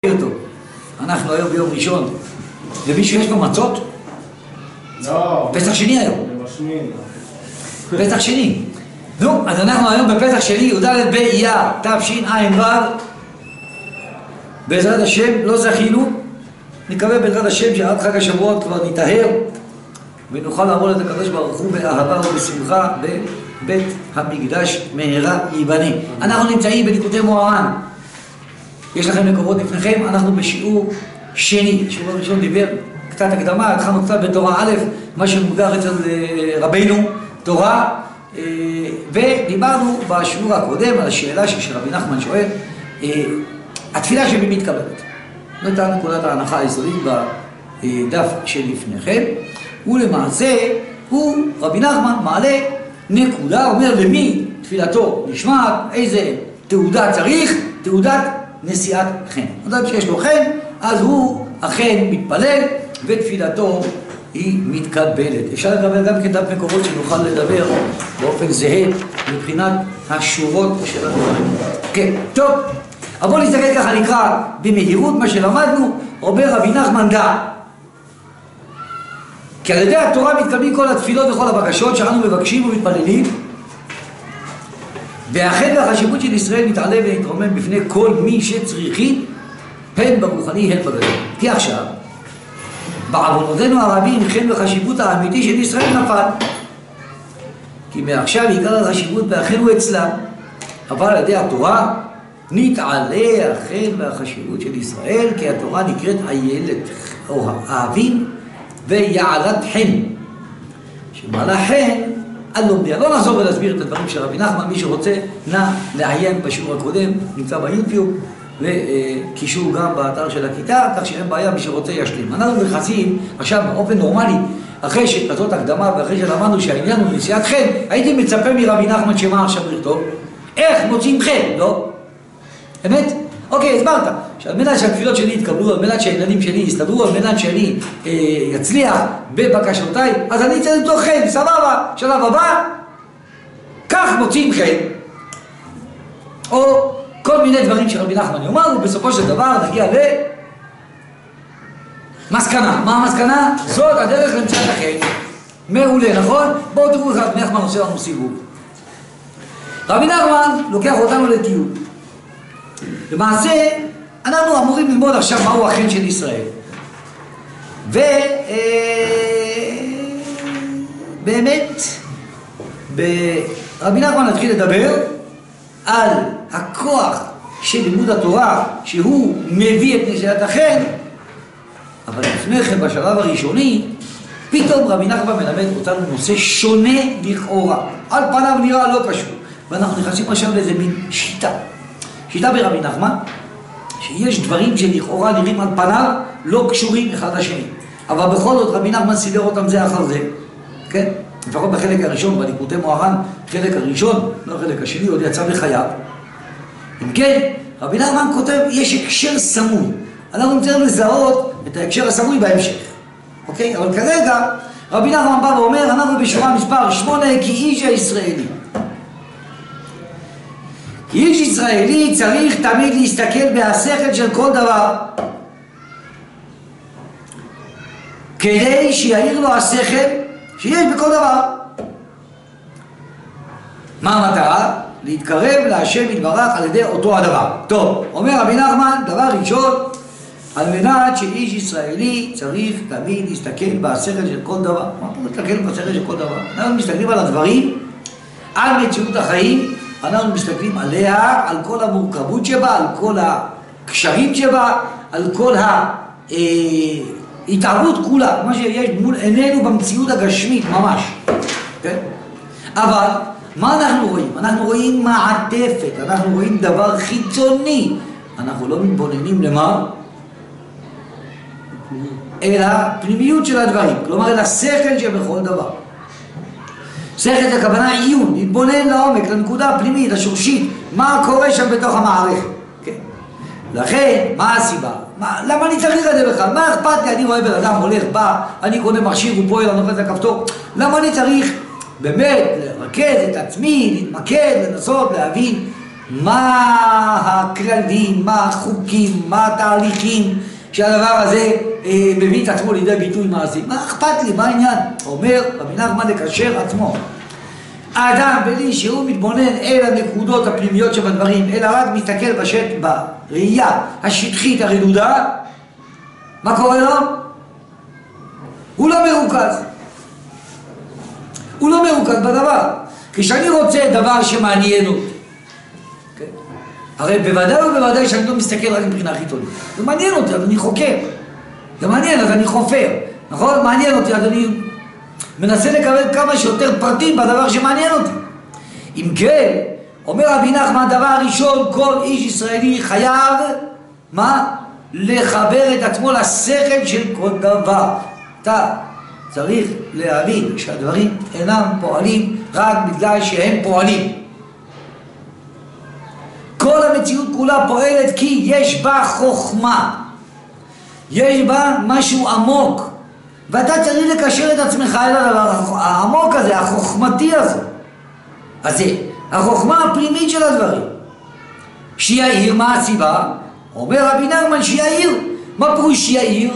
טוב. אנחנו היום ביום ראשון. למישהו יש פה מצות? לא. פסח שני היום. פסח שני. נו, אז אנחנו היום בפסח שני, י"ד באייר, תשע"ו. בעזרת השם לא זכינו. נקווה בעזרת השם שעד חג השבועות כבר נטהר ונוכל לעמוד את הקדוש ברוך הוא באהבה ובשמחה בבית המקדש מהרה ייבנה. אנחנו נמצאים בליקוטי מוהר"ן. יש לכם מקורות לפניכם, אנחנו בשיעור שני. שיעור הראשון דיבר קצת הקדמה, התחלנו קצת בתורה א', מה שמוגדר אצל רבינו, תורה, ודיברנו בשיעור הקודם על השאלה שרבי נחמן שואל, התפילה שמי מתקבלת. זו הייתה נקודת ההנחה היסודית בדף שלפניכם, ולמעשה רבי נחמן מעלה נקודה, אומר למי תפילתו נשמעת, איזה תעודה צריך, תעודת נשיאת חן. אדם שיש לו חן, אז הוא אכן מתפלל ותפילתו היא מתקבלת. אפשר לדבר גם כדף מקורות שנוכל לדבר באופן זהה מבחינת השורות של הדברים. כן, טוב. אבל בואו נסתכל ככה, נקרא במהירות מה שלמדנו. אומר רבי נחמן דע, כי על ידי התורה מתקבלים כל התפילות וכל הבקשות שאנו מבקשים ומתפללים, והחן והחשיבות של ישראל מתעלה ולהתרומם בפני כל מי שצריכים, הן ברוחני הן בגדול. כי עכשיו, בעוונותינו הרבים, חן וחשיבות האמיתי של ישראל נפל. כי מעכשיו עיקר החשיבות והחן הוא אצלם, אבל על ידי התורה נתעלה החן והחשיבות של ישראל, כי התורה נקראת איילת או האבים ויעלת חן, שמעלה חן על לומדיה. לא נחזור ולהסביר את הדברים של רבי נחמן, מי שרוצה נא לעיין בשיעור הקודם, נמצא ביוטיוב וקישור גם באתר של הכיתה, כך שאין בעיה, מי שרוצה ישלים. אנחנו נכנסים עכשיו באופן נורמלי, אחרי שכזאת הקדמה ואחרי שלמדנו שהעניין הוא נשיאת חן, הייתי מצפה מרבי נחמן שמה עכשיו לכתוב? איך מוצאים חן, לא? אמת? אוקיי, הסברת. שעל מנת שהתפילות שלי יתקבלו, על מנת שהילדים שלי יסתדרו, על מנת שאני יצליח בבקשותיי, אז אני צריך למצוא חן, סבבה. שלב הבא, כך מוצאים חן. או כל מיני דברים שרבי נחמן יאמר, ובסופו של דבר נגיע למסקנה. מה המסקנה? זאת הדרך למציאת החן. מעולה, נכון? בואו תראו איך רבי נחמן עושה לנו סיבוב. רבי נחמן לוקח אותנו לטיול. למעשה, אנחנו אמורים ללמוד עכשיו מהו החן של ישראל. ובאמת, רבי נחמן התחיל לדבר על הכוח של לימוד התורה, שהוא מביא את נשיאת החן, אבל לפני כן, בשלב הראשוני, פתאום רבי נחמן מלמד אותנו נושא שונה לכאורה. על פניו נראה לא קשור. ואנחנו נכנסים עכשיו לאיזה מין שיטה. שיטה ברבי נחמן, שיש דברים שלכאורה נראים על פניו לא קשורים אחד לשני. אבל בכל זאת רבי נחמן סידר אותם זה אחר זה. כן? לפחות בחלק הראשון, בליקוטי מוהר"ן, חלק הראשון, לא החלק השני, עוד יצא בחייו. אם כן, רבי נחמן כותב, יש הקשר סמוי. אנחנו נצטרך לזהות את ההקשר הסמוי בהמשך. אוקיי? אבל כרגע, רבי נחמן בא ואומר, אנחנו בשורה מספר 8, כי איש הישראלי. איש ישראלי צריך תמיד להסתכל בהשכל של כל דבר, כדי שיעיר לו השכל שיש בכל דבר. מה המטרה? להתקרב להשם יתברך על ידי אותו הדבר. טוב, אומר רבי נחמן, דבר ראשון, על מנת שאיש ישראלי צריך תמיד להסתכל בהשכל של כל דבר. מה פה להסתכל בהשכל של כל דבר? אנחנו מסתכלים על הדברים, על מציאות החיים, אנחנו מסתכלים עליה, על כל המורכבות שבה, על כל הקשרים שבה, על כל ההתערבות כולה, מה שיש מול עינינו במציאות הגשמית ממש. כן? אבל מה אנחנו רואים? אנחנו רואים מעטפת, אנחנו רואים דבר חיצוני. אנחנו לא מתבוננים למה? אלא פנימיות של הדברים, כלומר אל השכל שבכל דבר. שכל זה הכוונה עיון, להתבונן לעומק, לנקודה הפנימית, השורשית, מה קורה שם בתוך המערכת. כן. לכן, מה הסיבה? למה אני צריך את זה בכלל? מה אכפת לי? אני רואה בן אדם הולך, בא, אני קונה מכשיר, הוא פועל, אני נוחת לכפתור. למה אני צריך באמת לרכז את עצמי, להתמקד, לנסות, להבין מה הכללים, מה החוקים, מה התהליכים שהדבר הזה מביא את עצמו לידי ביטוי מעשי. מה אכפת לי? מה העניין? אומר רבי נחמן לקשר עצמו. האדם בלי שהוא מתבונן אל הנקודות הפנימיות שבדברים, אלא רק מסתכל בראייה השטחית הרדודה, מה קורה לו? הוא לא מרוכז. הוא לא מרוכז בדבר. כשאני רוצה דבר שמעניין אותי, הרי בוודאי ובוודאי שאני לא מסתכל רק מבחינה חיצונית. זה מעניין אותי, אז אני חוקר. זה מעניין, אז אני חופר. נכון? מעניין אותי, אז אני מנסה לקבל כמה שיותר פרטים בדבר שמעניין אותי. אם כן, אומר רבי נחמן, דבר ראשון, כל איש ישראלי חייב, מה? לחבר את עצמו לשכל של כל דבר. אתה צריך להבין שהדברים אינם פועלים רק בגלל שהם פועלים. כל המציאות כולה פועלת כי יש בה חוכמה. יש בה משהו עמוק. ואתה צריך לקשר את עצמך אל הדבר העמוק הזה, החוכמתי הזה. אז זה החוכמה הפנימית של הדברים. שיעיר, מה הסיבה? אומר רבי נחמן שיעיר. מה פירוש שיעיר?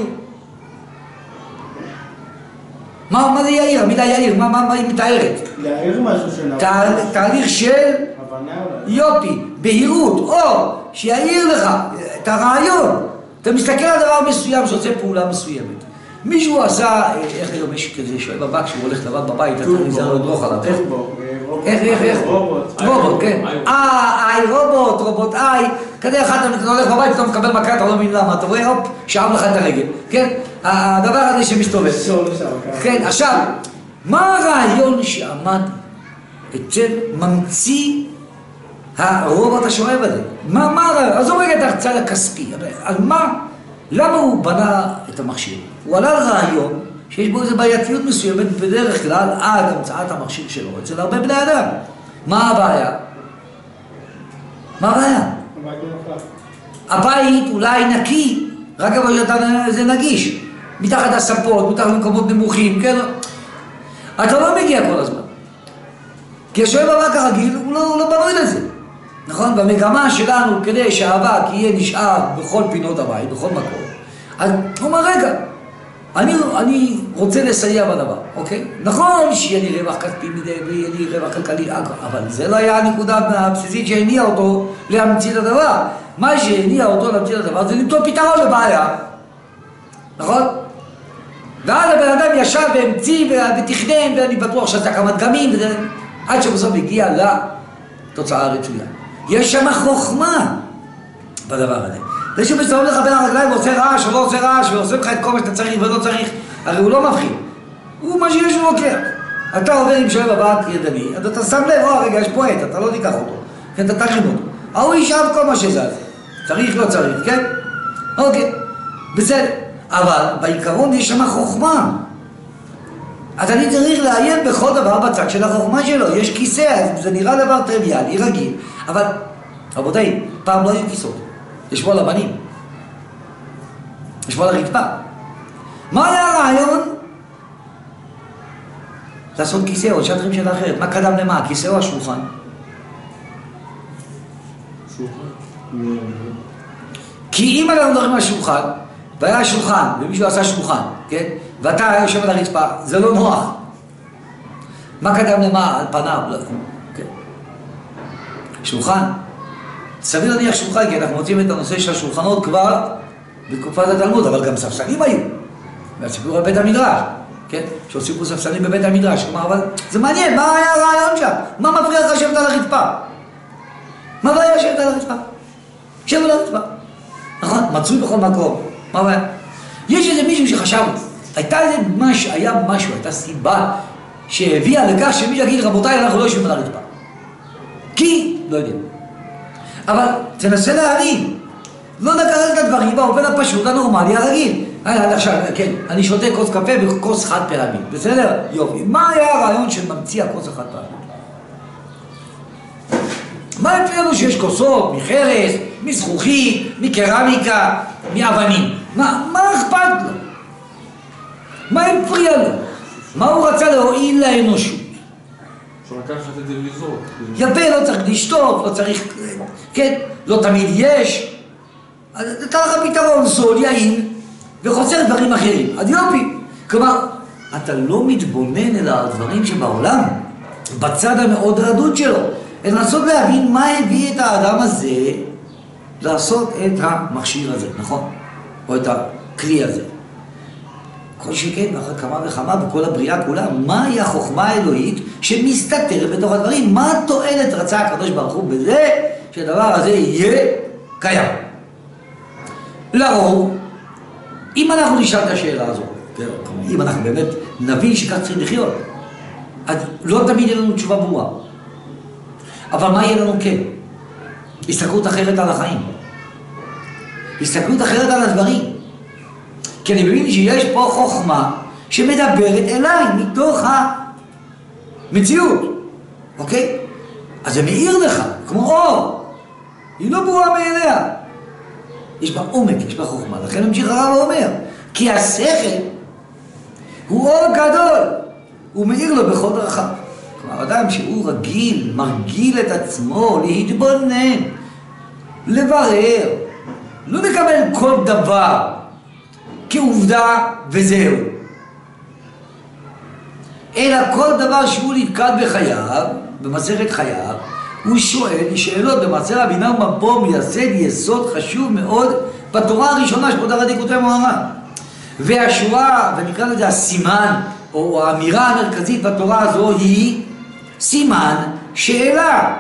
מה זה יעיר? המילה יעיר, מה היא מתארת? להעיר משהו של... תהליך של... יופי, בהירות, או שיעיר לך את הרעיון. אתה מסתכל על דבר מסוים שעושה פעולה מסוימת. מישהו עשה, איך היום יש כזה שואב הבק שהוא הולך לבד בבית, אתה נזהר לדרוך עליו, איך? רובוט, כן. רובוט, כדי אחד אתה הולך בבית, אתה מקבל מכה, אתה לא מבין למה, אתה רואה, הופ, שאב לך את הרגל, כן? הדבר הזה שמסתובב. כן, עכשיו, מה הרעיון שעמד אצל ממציא הרובוט השואב הזה? מה הרעיון? עזוב רגע את הצד הכספי, על מה? למה הוא בנה את המכשיר? הוא עלה על רעיון שיש בו איזו בעייתיות מסוימת בדרך כלל עד המצאת המכשיר שלו אצל הרבה בני אדם. מה הבעיה? מה הבעיה? הבית אולי נקי, רק אבל זה נגיש. מתחת הספות, מתחת למקומות נמוכים, כן? אתה לא מגיע כל הזמן. כי השואב אבק הרגיל הוא לא בנוי לזה. נכון? במגמה שלנו, כדי שהאבק יהיה נשאר בכל פינות הבית, בכל מקום. אז הוא אומר, רגע, אני רוצה לסייע בדבר, אוקיי? נכון שיהיה לי רווח כספי מדי, ויהיה לי רווח כלכלי, אבל זה לא היה הנקודה הבסיסית שהניע אותו להמציא את הדבר. מה שהניע אותו להמציא את הדבר זה למצוא פתרון לבעיה. נכון? ואז הבן אדם ישב והמציא ותכנן, ואני בטוח שעשה כמה דגמים, עד שבסוף הגיע לתוצאה הרצויה. יש שם חוכמה בדבר הזה. זה שהוא מסתובב לך בין הרגליים ועושה רעש או לא עושה רעש ועושה לך את כל מה שאתה צריך ולא צריך, הרי הוא לא מבחין. הוא מה שיש הוא לוקח. אתה עובר עם שואב אבק ידני, אז אתה שם לב, רגע, יש פה עט, אתה לא תיקח אותו. כן, אתה תכין אותו. ההוא ישאב כל מה שזה. צריך, לא צריך, כן? אוקיי, בסדר. אבל בעיקרון יש שם חוכמה. אז אני צריך לעיין בכל דבר בצד של החוכמה שלו. יש כיסא, זה נראה דבר טריוויאלי, רגיל. אבל, רבותיי, פעם לא היו כיסאות. ישבו על הבנים. ישבו על הרצפה. מה היה הרעיון? לעשות כיסא או שאתרים שאלה אחרת. מה קדם למה? הכיסא או השולחן? כי אם אנחנו מדברים על שולחן, והיה שולחן, ומישהו עשה שולחן, כן? ואתה יושב על הרצפה, זה לא נוח. מה קדם למה? על פניו, לא. כן. שולחן. סביר להניח שולחן, כי אנחנו מוצאים את הנושא של השולחנות כבר בתקופת התלמוד, אבל גם ספסלים היו. והסיפור על בית המדרש, כן? שהוסיפו ספסלים בבית המדרש. כלומר, אבל זה מעניין, מה היה הרעיון שם? מה מפריע לך לשבת על הרצפה? מה הבעיה לשבת על הרצפה? שב על הרצפה. נכון, מצוי בכל מקום. מה הבעיה? יש איזה מישהו שחשב, היה משהו, הייתה סיבה שהביאה לכך שמישהו יגיד, רבותיי, אנחנו לא יושבים על הרצפה. כי, לא יודע. אבל תנסה להבין, לא נקרא את הדברים באופן הפשוט, הנורמלי, הרגיל. עכשיו, כן, אני שותה כוס קפה וכוס חד פעמי, בסדר? יופי. מה היה הרעיון של ממציא הכוס החד פעמי? מה הפריע לנו שיש כוסות מחרס, מזכוכית, מקרמיקה, מאבנים? מה אכפת לו? מה הפריע לו? מה הוא רצה להועיל לאנושות? אפשר לקחת את זה ולזרוק. יפה, לא צריך לשטוף, לא צריך, כן, לא תמיד יש. אז אתה לך פתרון זול, יעיל, וחוסר דברים אחרים. אז יופי. כלומר, אתה לא מתבונן אל הדברים שבעולם, בצד המאוד רדוד שלו, אלא לנסות להבין מה הביא את האדם הזה לעשות את המכשיר הזה, נכון? או את הכלי הזה. כל שכן, ואחר כמה וכמה בכל הבריאה כולה, מהי החוכמה האלוהית שמסתתרת בתוך הדברים? מה התועלת רצה הקדוש ברוך הוא בזה שהדבר הזה יהיה קיים? לרוב, אם אנחנו נשאל את השאלה הזו, אם אנחנו באמת נבין שכך צריך לחיות, אז לא תמיד יהיה לנו תשובה ברורה. אבל מה יהיה לנו כן? הסתכלות אחרת על החיים. הסתכלות אחרת על הדברים. כי אני מבין שיש פה חוכמה שמדברת אליי מתוך המציאות. אוקיי? אז זה מאיר לך, כמו אור. היא לא ברורה מאליה. יש בה עומק, יש בה חוכמה. לכן המשיך הרב ואומר, כי השכל הוא אור גדול. הוא מאיר לו בכל דרכיו. כלומר, אדם שהוא רגיל, מרגיל את עצמו, להתבונן, לברר, לא לקבל כל דבר כעובדה וזהו. אלא כל דבר שהוא נתקל בחייו, במסכת חייו, הוא שואל שאלות במעשר רבי נחמן פה מייסד יסוד חשוב מאוד בתורה הראשונה של פותחת ליקוטי מוהר"ן. והשורה, ונקרא לזה הסימן, או האמירה המרכזית בתורה הזו היא סימן שאלה.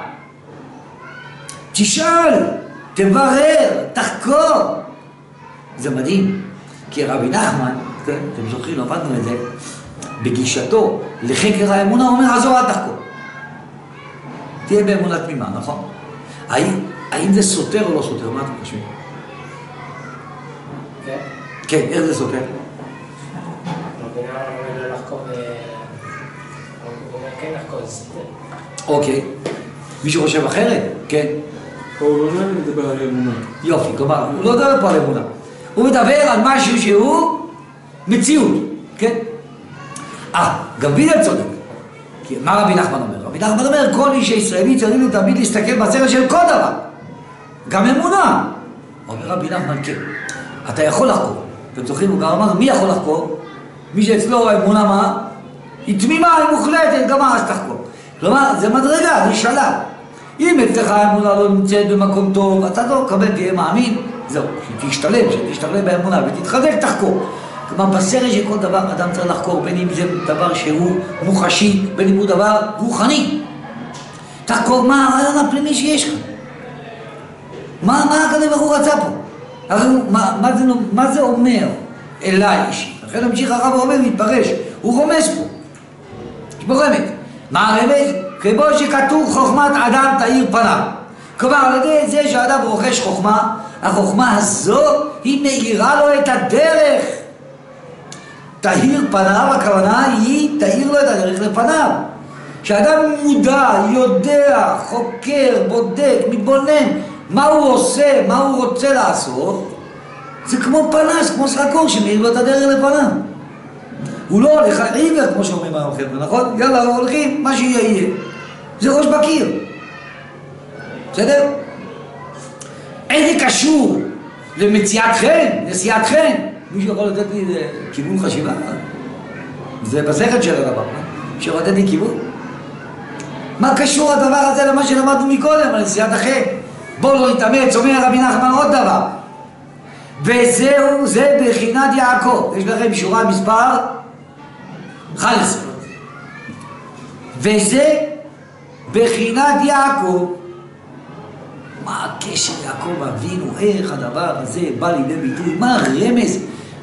תשאל, תברר, תחקור. זה מדהים, כי רבי נחמן, כן, אתם זוכרים, עבדנו את זה, בגישתו לחקר האמונה, הוא אומר, עזור אל תחקור. תהיה באמונה תמימה, נכון? האם זה סותר או לא סותר? מה אתם חושבים? כן. כן, איך זה סותר? רבי נחמן אומר לחקור, הוא אומר כן לחקור, זה סותר. אוקיי. מישהו חושב אחרת? כן. הוא לא מדבר על אמונה. יופי, כלומר, הוא לא מדבר פה על אמונה. הוא מדבר על משהו שהוא מציאות, כן? גם בידל צודק. כי מה רבי נחמן אומר? רבי נחמן אומר, כל איש הישראלי צריך תמיד להסתכל בסרט של כל דבר. גם אמונה. אומר רבי נחמן, כן. אתה יכול לחקור. אתם זוכרים, הוא גם אמר, מי יכול לחקור? מי שאצלו האמונה מה? היא תמימה, היא מוחלטת, גם אז תחקור. כלומר, זה מדרגה, זה שלב. אם אצלך האמונה לא נמצאת במקום טוב, אתה לא קבל, תהיה מאמין, זהו, שתשתלב באמונה ותתחזק, תחקור. כלומר, בסרט של כל דבר אדם צריך לחקור, בין אם זה דבר שהוא מוחשי, בין אם הוא דבר רוחני. תחקור מה הרעיון הפנימי שיש לך. מה הקדוש ברוך הוא רצה פה? מה זה אומר אליי אישי? לכן המשיך הרב ואומר, מתפרש, הוא רומז פה. יש בו רמז. מה הרמז? כמו שכתוב חוכמת אדם תאיר פניו. כלומר, על ידי זה שהאדם רוכש חוכמה, החוכמה הזו היא מאירה לו את הדרך. תאיר פניו, הכוונה היא תאיר לו את הדרך לפניו. כשאדם מודע, יודע, חוקר, בודק, מתבונן, מה הוא עושה, מה הוא רוצה לעשות, זה כמו פנס, כמו סרקור שמאיר לו את הדרך לפניו. הוא לא הולך עיוור, כמו שאומרים היום חבר'ה, נכון? יאללה, הולכים, מה שיהיה. זה ראש בקיר. בסדר? אין זה קשור למציאת חן, נשיאת חן. מישהו יכול לתת לי כיוון חשיבה? זה בשכל של הדבר, אפשר לתת לי כיוון? מה קשור הדבר הזה למה שלמדנו מקודם, על נשיאת החן? בואו לא נתאמץ, אומר רבי נחמן עוד דבר. וזהו, זה בחינת יעקב. יש לכם שורה מספר 11. וזה בחינת יעקב. מה הקשר יעקב אבינו, איך הדבר הזה בא לידי ביטוי, מה הרמז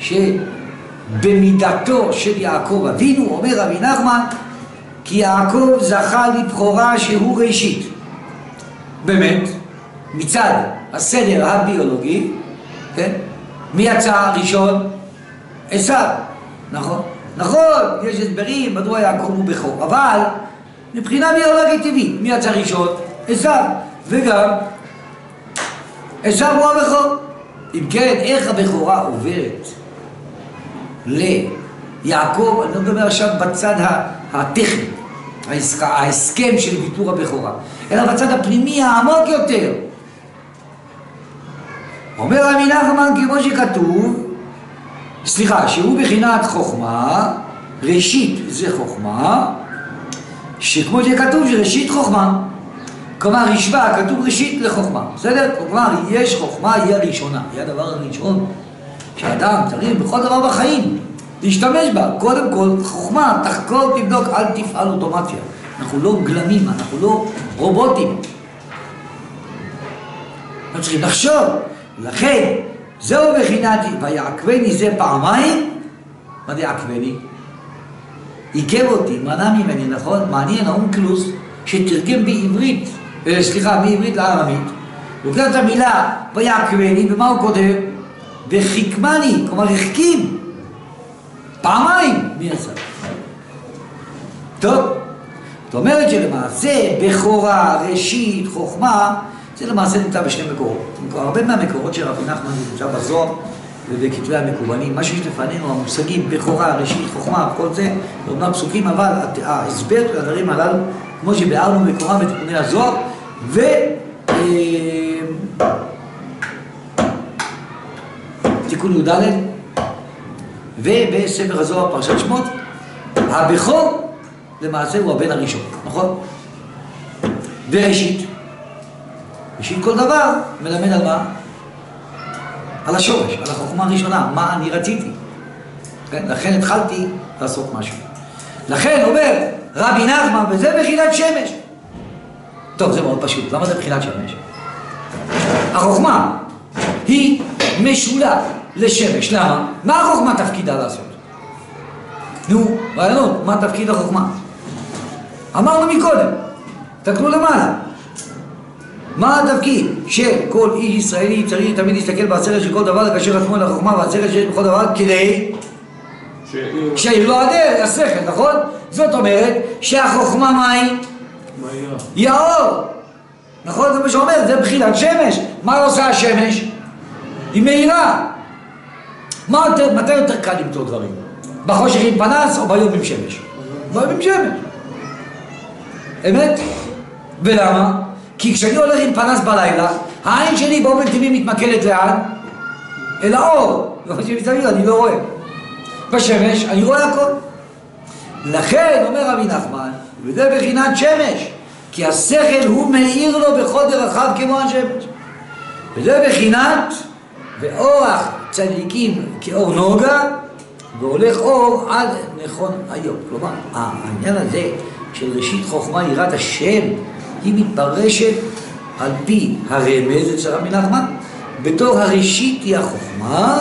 שבמידתו של יעקב אבינו, אומר רבי נחמן, כי יעקב זכה לבחורה שהוא ראשית. באמת, מצד הסדר הביולוגי, כן? מי יצא ראשון? עשיו, נכון? נכון, יש הסברים, מדוע יעקב הוא בכור, אבל מבחינה ביולוגית טבעית, מי יצא ראשון? עשיו, וגם עשיו הוא הבכור. אם כן, איך הבכורה עוברת ליעקב, אני לא מדבר עכשיו בצד הטכני, ההסכם של ויתור הבכורה, אלא בצד הפנימי העמוק יותר. אומר רבי נחמן כמו שכתוב, שהוא בחינת חוכמה, ראשית זה חוכמה, שכמו שכתוב שראשית חוכמה, כלומר רשווה, כתוב ראשית לחוכמה, בסדר? כלומר יש חוכמה, היא הראשונה, היא הדבר הראשון שאדם צריך בכל דבר בחיים להשתמש בה. קודם כל חוכמה, תחקור, תבדוק, אל תפעל אוטומציה. אנחנו לא גלמים, אנחנו לא רובוטים, אנחנו צריכים לחשוב. לכן זהו בחינת ויעקבני, זה פעמיים. מה זה יעקבני? עיכב אותי, מנע ממני, נכון? מעניין האונקלוס שתרגם בעברית, מעברית לארמית, לוקח את המילה ויעקבני, ומה הוא כותב? וחיכמני, כלומר החכים פעמיים. מי עשה? טוב, זאת אומרת שלמעשה בכורה, ראשית, חוכמה, זה למעשה נמצא בשני מקורות. הרבה מהמקורות של רבי נחמן נמצא בזוהר ובכתבי המקובלים. מה שיש לפנינו, המושגים בכורה, ראשית, חוכמה, כל זה, אומנם פסוקים, אבל ההסבר של הדברים הללו, כמו שבארנו מקורה בתיקוני הזוהר, תיקון י"ד, ובספר הזוהר פרשת שמות, הבכור למעשה הוא הבן הראשון, נכון? וראשית, ראשית כל דבר מלמד על מה? על השורש, על החוכמה הראשונה, מה אני רציתי. כן? לכן התחלתי לעשות משהו. לכן אומר רבי נחמן, וזה בחינת שמש. טוב, זה מאוד פשוט. למה זה בחינת שמש? החוכמה היא משולה לשמש. למה? מה החוכמה תפקידה לעשות? נו, רעיונות, מה תפקיד החוכמה? אמרנו מקודם, תקנו למעלה. מה התפקיד שכל איש ישראלי צריך תמיד להסתכל בעצרת של כל דבר, לקשר עצמו אל החוכמה והעצרת שיש בכל דבר, כדי שיהיה לו הדרך, השכל, נכון? זאת אומרת שהחוכמה מה היא? היא האור, נכון? זה מה שאומר, זה בחינת שמש. מה עושה השמש? היא מהירה. מתי יותר קל למצוא דברים? בחושך עם פנס או ביום עם שמש? ביום עם שמש. אמת? ולמה? כי כשאני הולך עם פנס בלילה, העין שלי באופן טבעי מתמקדת לאן? אל האור. אני לא רואה. בשמש אני רואה הכל. לכן אומר רבי נחמן, וזה בחינת שמש, כי השכל הוא מאיר לו בכל דרכיו כמו השמש. וזה בחינת ואורח צדיקים כאור נוגה, והולך אור עד נכון היום. כלומר, העניין הזה של ראשית חוכמה יראת השם, היא מתפרשת על פי הרמז אצל רבי נחמן, בתור הראשית היא החוכמה,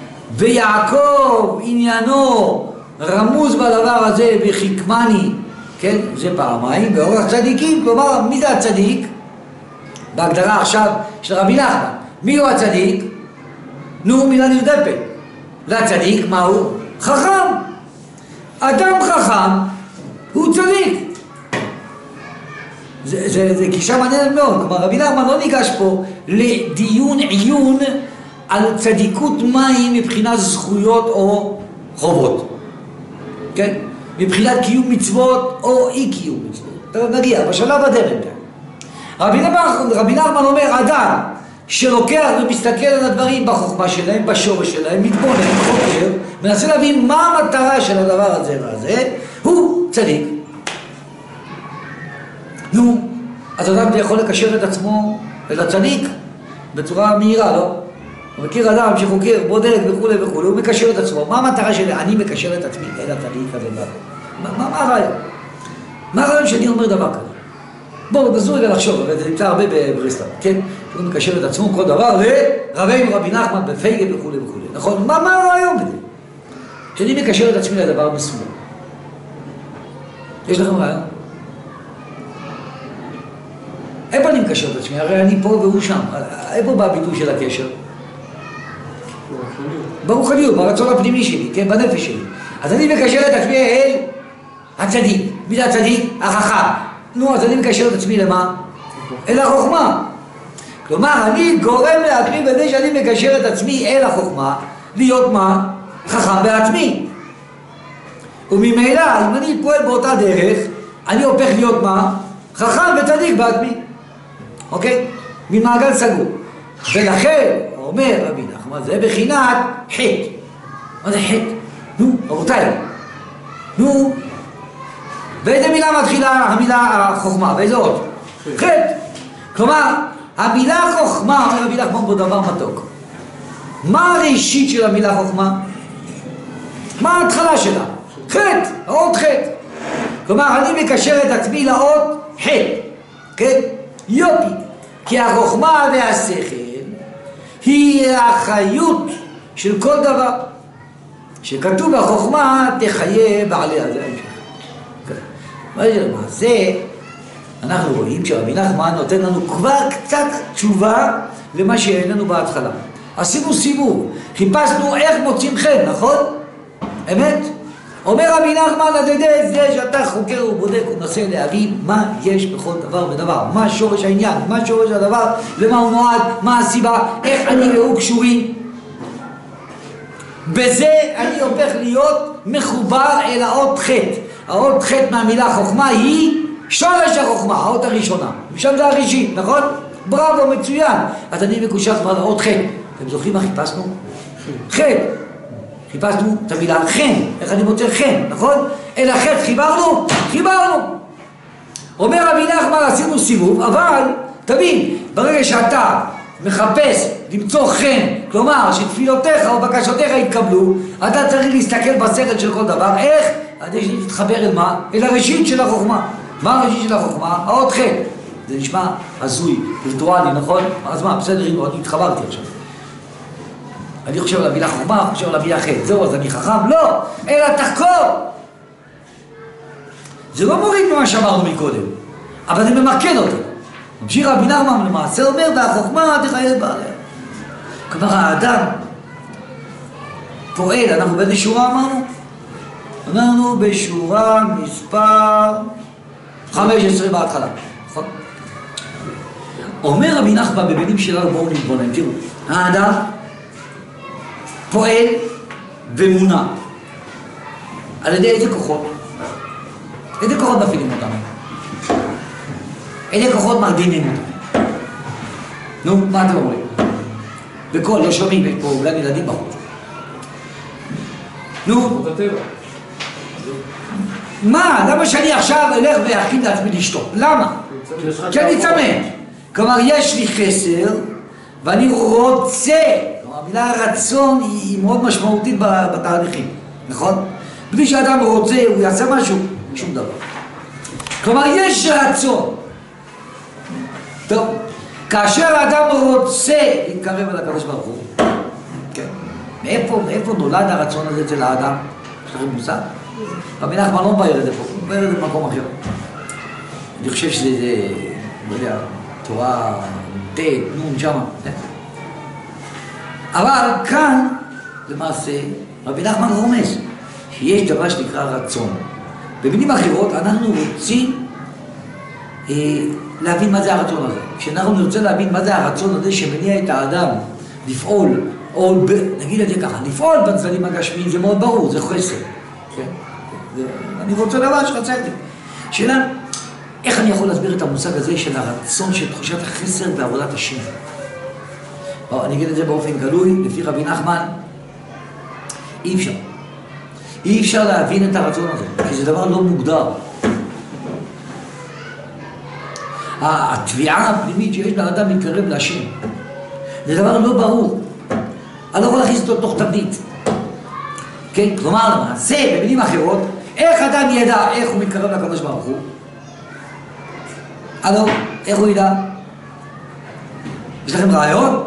ויעקב עניינו רמוז בדבר הזה וחיכמני, כן, זה פעמיים, ואורח צדיקים, כלומר, מי זה הצדיק? בהגדרה עכשיו של רבי נחמן, מי הוא הצדיק? נו, מילה נרדפת. והצדיק, מה הוא? חכם. אדם חכם הוא צדיק. זה גישה מעניינת מאוד. כלומר, רבי נחמן לא ניגש פה לדיון עיון על צדיקות מהי מבחינת זכויות או חובות. כן? מבחינת קיום מצוות או אי קיום מצוות. נגיע, בשלב הדרך. רבי נחמן אומר, אדם שלוקח ומסתכל על הדברים בחוכמה שלהם, בשורש שלהם, מתבונן, חוקר, מנסה להבין מה המטרה של הדבר הזה והזה, הוא צדיק. נו, אז אדם יכול לקשר את עצמו אל הצדיק בצורה מהירה, לא? הוא מכיר אדם שחוקר, בודק וכו' וכו', הוא מקשר את עצמו. מה המטרה שלי? אני מקשר את עצמי אל הצדיק הזה. מה הרעיון? מה הרעיון שאני אומר דבר כזה? בואו, תנסו רגע לחשוב, זה נמצא הרבה בברסלב, כן? הוא מקשר את עצמו כל דבר לרבינו רבי נחמן בפייגה וכו' וכו'. נכון? מה הרעיון בזה? שאני מקשר את עצמי לדבר מסוים. יש לכם רעיון? איפה אני מקשר את עצמי? הרי אני פה והוא שם. איפה בא הביטוי של הקשר? ברוחניות, ברצון הפנימי שלי, כן? בנפש שלי. אז אני מקשר את עצמי אל הצדיק. מי זה הצדיק? החכם. נו, אז אני מקשר את עצמי למה? אל החוכמה. כלומר, אני גורם לעצמי בזה שאני מקשר את עצמי אל החוכמה, להיות מה? חכם בעצמי. וממילא, אם אני פועל באותה דרך, אני הופך להיות מה? חכם וצדיק בעצמי. אוקיי? ממעגל סגור. ולכן, אומר רבי נחמן, זה בחינת חטא. מה זה חטא? נו, רבותיי. נו, באיזה מילה מתחילה המילה חוכמה? באיזה עוד? חטא. כלומר, המילה חוכמה, אומר רבי נחמן פה דבר מתוק. מה הראשית של המילה חוכמה? מה ההתחלה שלה? חטא, האות חטא. כלומר, אני מקשר את עצמי לאות חטא. כן? יופי. כי החוכמה והשכל היא החיות של כל דבר. שכתוב בחוכמה תחיה בעליה. זה ההמשך. מה זה למעשה? אנחנו רואים שרבי נחמן נותן לנו כבר קצת תשובה למה שאין לנו בהתחלה. עשינו סיבוב, חיפשנו איך מוצאים חן, נכון? אמת? אומר רבי נחמן, אתה יודע את זה שאתה חוקר ובודק ומנסה להבין מה יש בכל דבר ודבר, מה שורש העניין, מה שורש הדבר, למה הוא נועד, מה הסיבה, איך אני והוא קשורים. בזה אני הופך להיות מחובר אל האות חטא. האות חטא מהמילה חוכמה היא שורש החוכמה, האות הראשונה. משם זה הראשית, נכון? בראבו, מצוין. אז אני מקושר כבר לאות חטא. אתם זוכרים מה חיפשנו? חטא. חיפשנו את המילה חן. איך אני מוצא חן, נכון? אל החטא חיברנו? חיברנו. אומר רבי נחמן, עשינו סיבוב, אבל תבין, ברגע שאתה מחפש למצוא חן, כלומר שתפילותיך או בקשותיך יתקבלו, אתה צריך להסתכל בסרט של כל דבר, איך? עד שתתחבר אל מה? אל הראשית של החוכמה. מה הראשית של החוכמה? האות חטא. זה נשמע הזוי, וירטואלי, נכון? אז מה, בסדר, אני התחברתי עכשיו. אני חושב על המילה חוכמה, חושב על המילה חטא. זהו, אז אני חכם? לא! אלא תחקור! זה לא מוריד ממה שאמרנו מקודם, אבל זה ממקד אותי. ממשיך רבי נחמן למעשה אומר, והחוכמה תחיה בעליה. כלומר, האדם פועל, אנחנו באיזה שורה אמרנו? אמרנו בשורה מספר 15 בהתחלה. נכון? אומר רבי נחמן במילים שלנו, בואו נתבונן, תראו, האדם פועל ומונע. על ידי איזה כוחות? איזה כוחות מפעילים אותנו? איזה כוחות מרדימים אותנו? נו, מה אתם אומרים? בקול, לא שומעים, יש פה אולי ילדים בחוץ. נו, מה? למה שאני עכשיו אלך ואכין לעצמי לשתות? למה? כי אני צמא. כלומר, יש לי חסר ואני רוצה. כלומר, המילה רצון היא מאוד משמעותית בתהליכים, נכון? בלי שאדם רוצה, הוא יעשה משהו, שום דבר. כלומר, יש רצון. טוב, כאשר האדם רוצה להתקרב אל הקדוש ברוך הוא, כן. מאיפה נולד הרצון הזה אצל האדם? יש לכם מושג? רבי נחמן לא מבאר את זה פה, הוא מבאר את זה במקום אחר. אני חושב שזה, לא יודע, תורה, ת', נון, שמה. אבל כאן, למעשה, רבי נחמן רומז שיש דבר שנקרא רצון. במילים אחרות, אנחנו רוצים להבין מה זה הרצון הזה. כשאנחנו נרצה להבין מה זה הרצון הזה שמניע את האדם לפעול, או נגיד את זה ככה, לפעול בצדדים הגשמיים, זה מאוד ברור, זה חסר. כן? אני רוצה דבר שרציתי. שאלה, איך אני יכול להסביר את המושג הזה של הרצון, של תחושת החסר בעבודת השם? אני אגיד את זה באופן גלוי, לפי רבי נחמן, אי אפשר. אי אפשר להבין את הרצון הזה, כי זה דבר לא מוגדר. התביעה הפנימית שיש לאדם להתקרב להשם, זה דבר לא ברור. אני לא יכול להכניס אותו תוך תבנית. כן? כלומר, למעשה, במילים אחרות, איך אדם ידע איך הוא מתקרב לקדוש ברוך הוא? הלו, איך הוא ידע? יש לכם רעיון?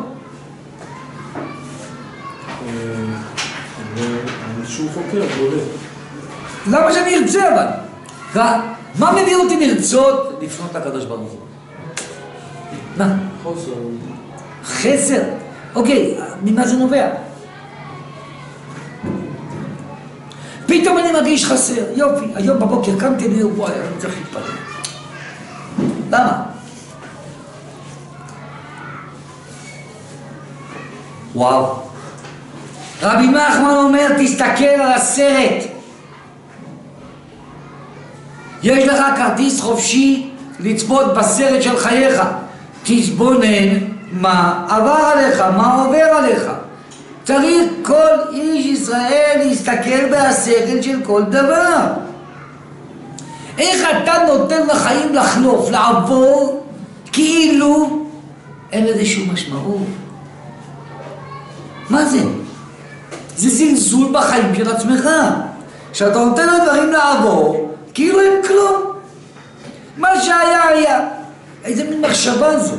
אני שוב חוקר, בולט. למה שאני ארצה אבל? מה מביא אותי לרצות לפנות לקדוש ברוך הוא? מה? חוסר. חסר? אוקיי, ממה זה נובע? פתאום אני מרגיש חסר, יופי, היום בבוקר קמתי לי, וואי, אני צריך להתפלל. למה? וואו. רבי נחמן אומר, תסתכל על הסרט. יש לך כרטיס חופשי לצפות בסרט של חייך. תתבונן מה עבר עליך, מה עובר עליך. צריך כל איש ישראל להסתכל בסרט של כל דבר. איך אתה נותן לחיים לחלוף, לעבור, כאילו אין לזה שום משמעות? מה זה? זה זלזול בחיים של עצמך. כשאתה נותן לדברים לעבור, כאילו אין כלום. מה שהיה היה. איזה מין מחשבה זו?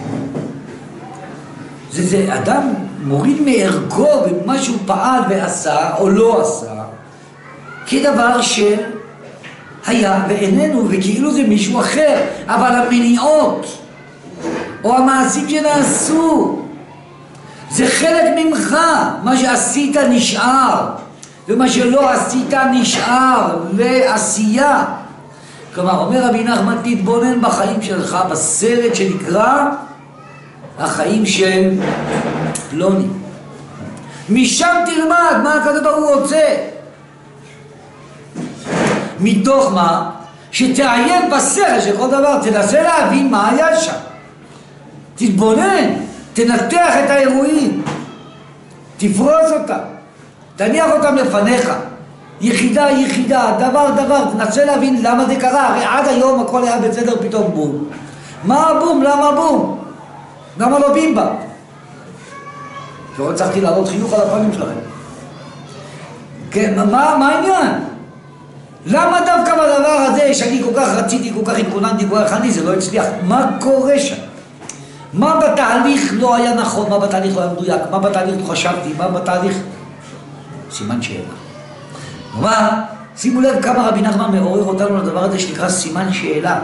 זה אדם מוריד מערכו במה שהוא פעל ועשה או לא עשה, כדבר שהיה ואיננו, וכאילו זה מישהו אחר. אבל המניעות או המעשים שנעשו זה חלק ממך. מה שעשית נשאר, ומה שלא עשית נשאר לעשייה. כלומר, אומר רבי נחמן, תתבונן בחיים שלך, בסרט שנקרא החיים של פלוני. משם תלמד מה הקדוש ברוך הוא רוצה. מתוך מה? שתעיין בסרט של כל דבר, תנסה להבין מה היה שם. תתבונן, תנתח את האירועים, תפרוס אותם, תניח אותם לפניך, יחידה יחידה, דבר דבר, תנסה להבין למה זה קרה. הרי עד היום הכל היה בסדר, פתאום בום. מה הבום? למה בום? למה לא בימבה? לא הצלחתי להעלות חיוך על הפנים שלהם. כן, מה העניין? למה דווקא בדבר הזה שאני כל כך רציתי, כל כך התכוננתי, כל כך אני, זה לא הצליח? מה קורה שם? מה בתהליך לא היה נכון, מה בתהליך לא היה מדויק, מה בתהליך לא חשבתי, מה בתהליך... סימן שאלה. כלומר, שימו לב כמה רבי נחמן מעורר אותנו לדבר הזה שנקרא סימן שאלה.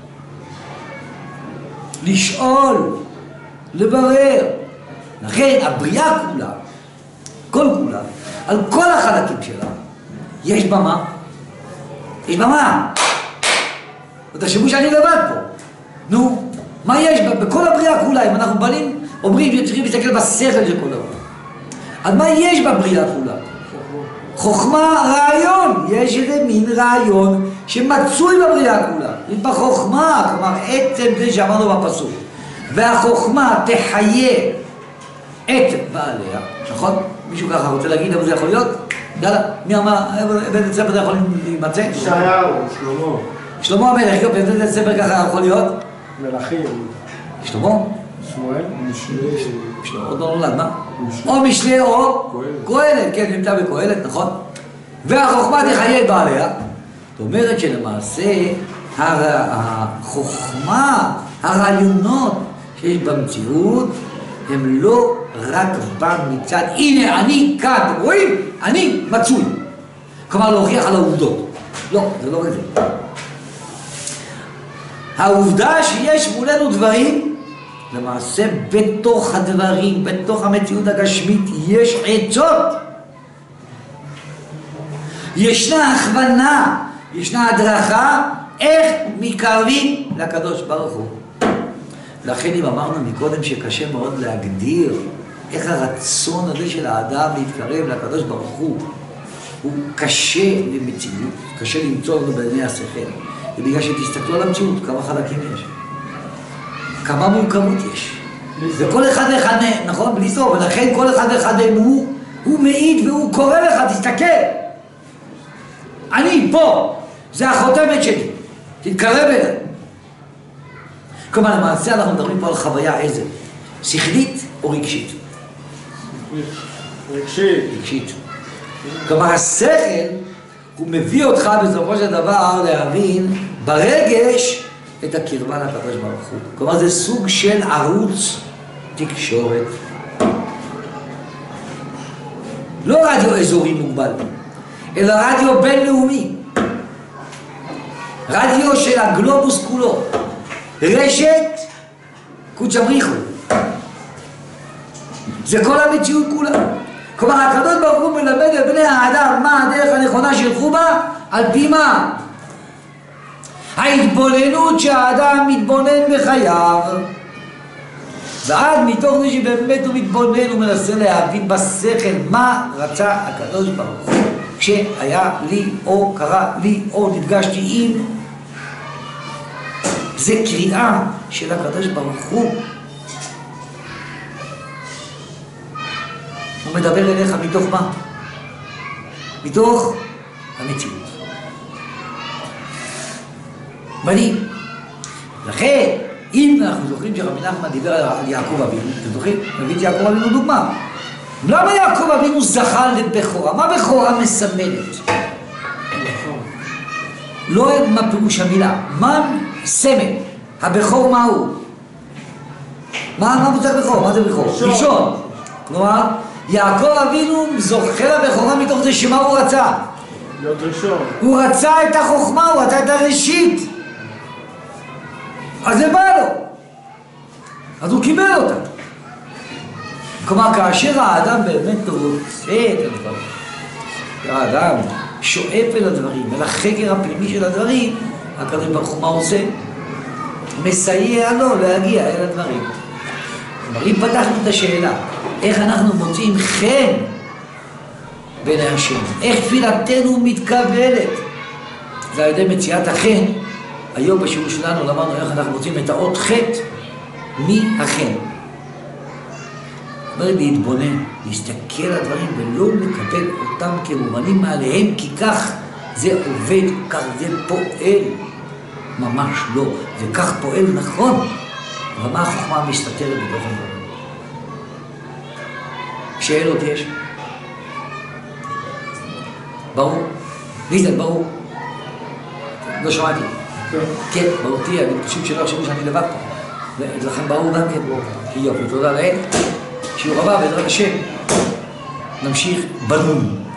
לשאול, לברר. לכן הבריאה כולה, כל כולה, על כל החלקים שלה, יש בה מה? יש בה מה? ותחשבו שאני לבד פה. נו, מה יש בה? בכל הבריאה כולה, אם אנחנו בנים, אומרים שצריכים להסתכל בשכל של כל דבר. אז מה יש בבריאה כולה? חוכמה, רעיון. יש איזה מין רעיון שמצוי בבריאה כולה. יש בה חוכמה, כלומר עצם זה שאמרנו בפסוק. והחוכמה תחיה את בעליה, נכון? מישהו ככה רוצה להגיד, אבל זה יכול להיות? יאללה, מי אמר, באיזה ספר זה יכול להימצא? ישעיהו, שלמה. שלמה המלך, באיזה ספר ככה יכול להיות? מלכים. שלמה? שמואל? משלי, עוד לא נולד, מה? או משלי או קהלת, כן, נמצא בקהלת, נכון? והחוכמה תחיה את בעליה. זאת אומרת שלמעשה החוכמה, הרעיונות שיש במציאות, הם לא רק בא מצד, הנה אני כאן, אתם רואים? אני מצוי. כלומר להוכיח על העובדות. לא, זה לא כזה. העובדה שיש מולנו דברים, למעשה בתוך הדברים, בתוך המציאות הגשמית, יש עצות. ישנה הכוונה, ישנה הדרכה, איך מקרבים לקדוש ברוך הוא. לכן אם אמרנו מקודם שקשה מאוד להגדיר איך הרצון הזה של האדם להתקרב לקדוש ברוך הוא קשה למציאות, קשה למצוא לנו בעיני השכל. ובגלל שתסתכלו על המציאות, כמה חלקים יש, כמה מורכבות יש, וכל אחד אחד, נכון? בלי סוף, ולכן כל אחד אחד הוא מעיד והוא קורא לך, תסתכל, אני פה, זה החותמת שלי, תתקרב אליי. כלומר, למעשה אנחנו מדברים פה על חוויה איזה? שכלית או רגשית? רגשית. כלומר, השכל הוא מביא אותך בסופו של דבר להבין ברגש את הקרבה לקדוש ברוך הוא. כלומר, זה סוג של ערוץ תקשורת. לא רדיו אזורי מוגבל, אלא רדיו בינלאומי. רדיו של הגלובוס כולו. רשת קודש בריחו. זה כל המציאות כולה. כלומר, הקדוש ברוך הוא מלמד את בני האדם מה הדרך הנכונה שילכו בה, על פי מה? ההתבוננות שהאדם מתבונן בחייו, ועד מתוך זה שבאמת הוא מתבונן, הוא מנסה להבין בשכל מה רצה הקדוש ברוך הוא כשהיה לי או קרה לי או נפגשתי עם זה קריאה של הקדוש ברוך הוא. הוא מדבר אליך מתוך מה? מתוך המציאות. בנים. לכן, אם אנחנו זוכרים שרבי נחמן דיבר על יעקב אבינו, אתם זוכרים? מביא את יעקב אבינו דוגמה. למה יעקב אבינו זכה לבכורה? מה בכורה מסמלת? לא מה פירוש המילה, מה סמל? הבכור מה הוא? מה מוצג בכור? מה זה בכור? ראשון. כלומר, יעקב אבינו זוכה לבכורה מתוך זה שמה הוא רצה? להיות ראשון. הוא רצה את החוכמה, הוא רצה את הראשית. אז זה בא לו. אז הוא קיבל אותה. כלומר, כאשר האדם באמת רוצה את הדברים, האדם שואף אל הדברים, אל החקר הפנימי של הדברים, הקדוש ברוך הוא מה עושה? מסייע לו להגיע אל הדברים. כלומר, אם פתחנו את השאלה, איך אנחנו מוצאים חן בעיני השם, איך תפילתנו מתקבלת, זה על ידי מציאת החן. היום בשיעור שלנו למדנו איך אנחנו מוצאים את האות חטא מהחן. זאת אומרת, להתבונן, להסתכל על הדברים ולא לקבל אותם כמובנים מעליהם, כי כך זה עובד, כך זה פועל. ממש לא, זה כך פועל נכון, אבל מה החוכמה מסתתרת בתוך הדברים? שאלות יש? ברור? ליזל, ברור? לא שמעתי. כן, ברור, תהיה, אני פשוט שלא חשבו שאני לבד פה. ולכן ברור גם כן. יופי, תודה לאל. שיעור הבא, בעזרת השם, נמשיך בנון.